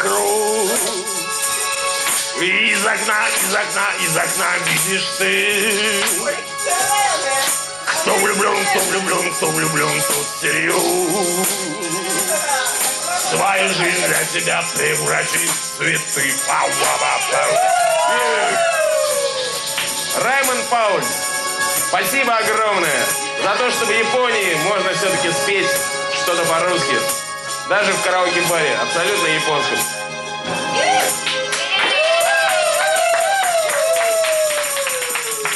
вокруг. Из окна видишь ты. Кто влюблен, кто всерьез. Свою жизнь для тебя превращи в цветы. Раймонд Пауль, спасибо огромное за то, что в Японии можно все-таки спеть что-то по-русски. Даже в караоке-баре, абсолютно японском.